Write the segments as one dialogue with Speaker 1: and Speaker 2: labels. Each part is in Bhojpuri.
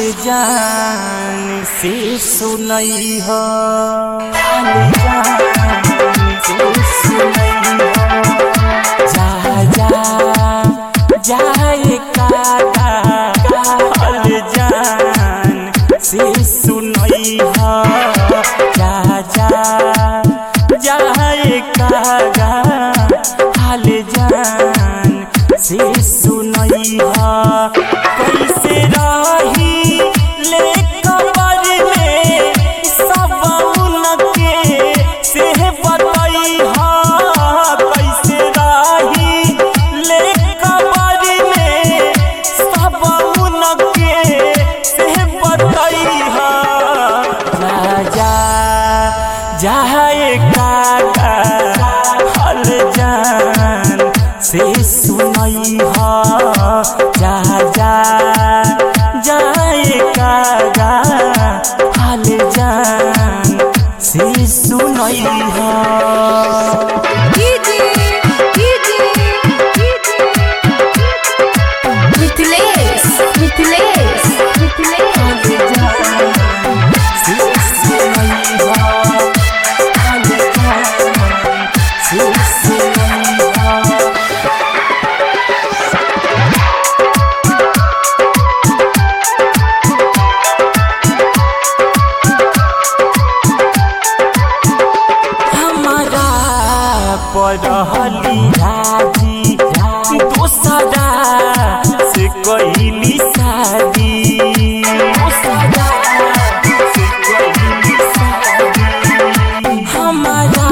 Speaker 1: जान से सुनई हो, हाल जान से सुनई हो। जा जा जाए काका हाल जान से सुनई हो। जा जा जाए काका हाल जान से सुनई हो। कैसे रही ले कबर में सब उनके से बतई हो। कैसे रही ले कबर में सब उनके से बतई हो। जा जा जाए काका हाल जान से सुनई हो। जा जा जाए काका हाल जान से सुनई हो। पढ़ली राजी दोसरा से कइली शादी, दोसरा से कइली शादी। हमारा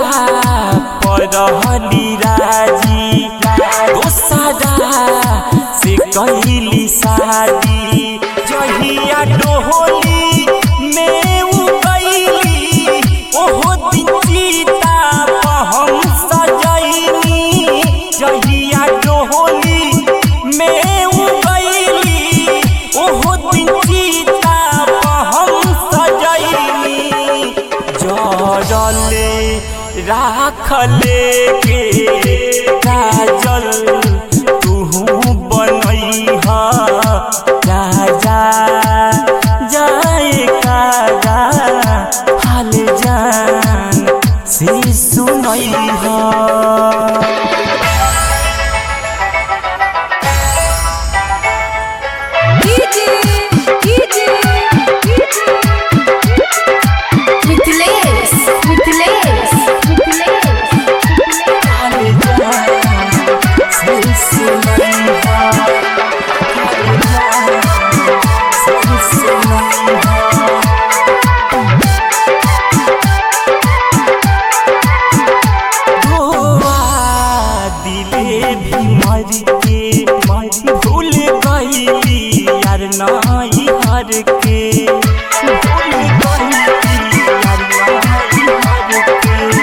Speaker 1: पढ़ली राजी दोसरा से कइली शादी। जहिया डोली में उ गइली ओहो दिन चिता हम सजैनी। जहिया डोली में उ गइली ओहो दिन चिता हम सजैनी। जरले राखले के काजल तुहू बनई हो। जा जा जाए काका हाल जान से सुनई हो। भूल गइली यार नाई हर के, भूल गइली यार नाई हर के।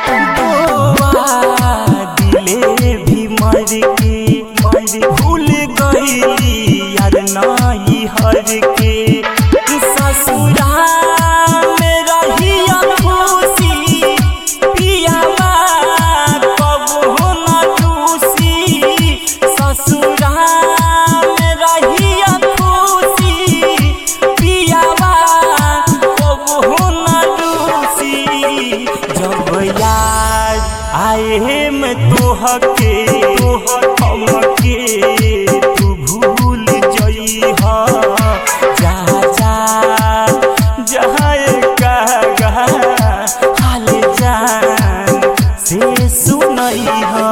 Speaker 1: दोआ दिले भी मर के, भूल गइली यार नाई हर के। ससुरा में रहिया खुशी पियावा कबो न दूसी। ससुरा में रहिया खुशी पियावा कबो न दूसी। जब याद आए में तोहके हमके तू भूल जई हो। जा जा जाए काका हाल जान से सुनई हो।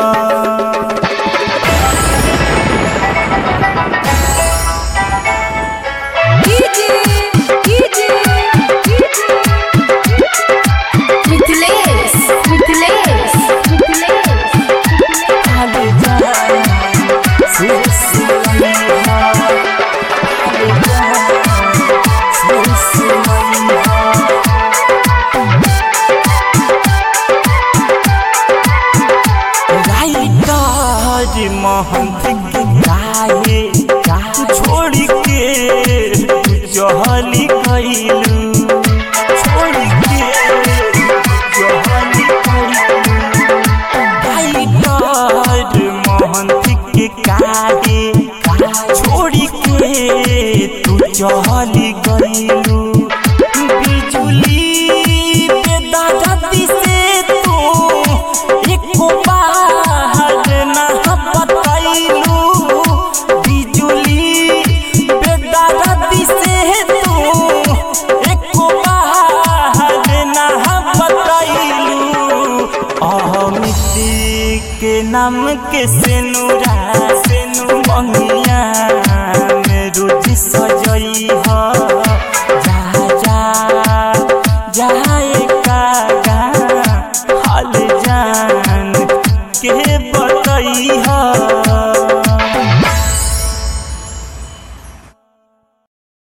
Speaker 1: महंत के काहे छोड़ के जहली गइलू, छोड़ के जहली गइलू। महंत के काहे छोड़ के तू चली नाम के सेनुरा सेनु मंगिया